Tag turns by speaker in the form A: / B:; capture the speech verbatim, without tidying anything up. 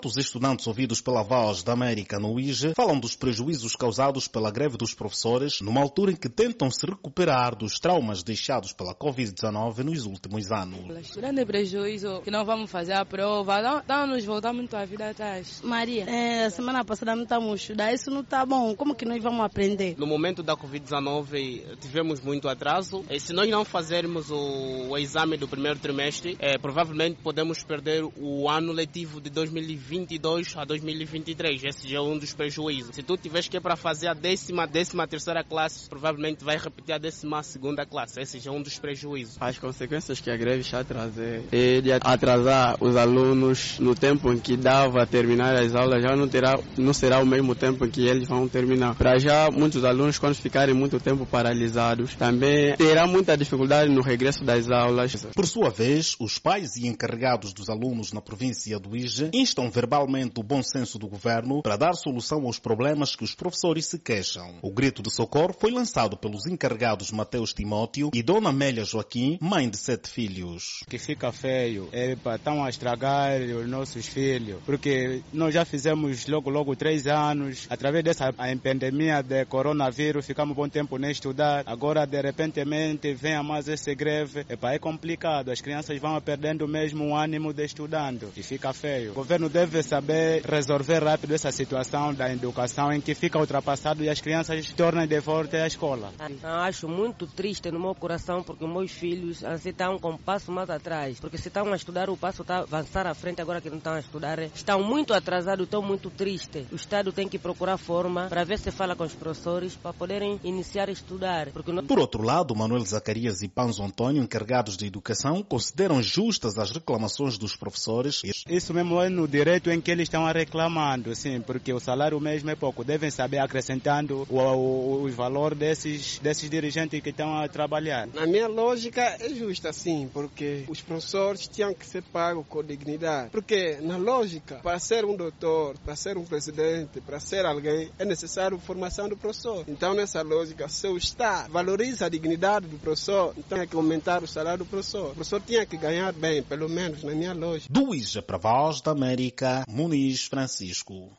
A: Os estudantes ouvidos pela Voz da América no I J E falam dos prejuízos causados pela greve dos professores numa altura em que tentam se recuperar dos traumas deixados pela covid dezenove nos últimos anos.
B: Grande prejuízo que não vamos fazer a prova, não, não nos voltar muito a vida atrás.
C: Maria, é, semana passada não estamos a estudar, isso não está bom, como que nós vamos aprender?
D: No momento da covid dezenove tivemos muito atraso, e se nós não fazermos o, o exame do primeiro trimestre, é, provavelmente podemos perder o ano letivo de dois mil e vinte e dois a dois mil e vinte e três. Esse já é um dos prejuízos. Se tu tiveres que ir para fazer a décima, décima terceira classe, provavelmente vai repetir a décima segunda classe. Esse já é um dos prejuízos.
E: As consequências que a greve está a trazer é de atrasar os alunos no tempo em que dava a terminar as aulas, já não, terá, não será o mesmo tempo em que eles vão terminar. Para já, muitos alunos, quando ficarem muito tempo paralisados, também terá muita dificuldade no regresso das aulas.
A: Por sua vez, os pais e encarregados dos alunos na província do I J E instam verbalmente o bom senso do governo para dar solução aos problemas que os professores se queixam. O grito de socorro foi lançado pelos encarregados Mateus Timóteo e Dona Amélia Joaquim, mãe de sete filhos.
F: Que fica feio, é para estão a estragar os nossos filhos, porque nós já fizemos logo, logo três anos, através dessa a pandemia de coronavírus, ficamos um bom tempo nem estudar, agora de repentemente vem a mais essa greve, é, é complicado, as crianças vão perdendo mesmo o ânimo de estudando e fica feio. O governo deve saber resolver rápido essa situação da educação em que fica ultrapassado e as crianças tornam de volta à escola.
G: Eu acho muito triste no meu coração porque meus filhos assim, estão com um passo mais atrás, porque se estão a estudar o passo está a avançar à frente, agora que não estão a estudar estão muito atrasados, estão muito tristes. O Estado tem que procurar forma para ver se fala com os professores para poderem iniciar a estudar. Porque não...
A: Por outro lado, Manuel Zacarias e Panzo Antônio, encarregados de educação, consideram justas as reclamações dos professores.
F: Isso mesmo é no direito em que eles estão reclamando, sim, porque o salário mesmo é pouco. Devem saber acrescentando o, o, o valor desses, desses dirigentes que estão a trabalhar.
H: Na minha lógica é justa, sim, porque os professores tinham que ser pagos com dignidade. Porque na lógica, para ser um doutor, para ser um presidente, para ser alguém, é necessário formação do professor. Então nessa lógica, se o Estado valoriza a dignidade do professor, então tem que aumentar o salário do professor. O professor tinha que ganhar bem, pelo menos na minha lógica.
A: Do I J E para a Voz da América, Muniz Francisco.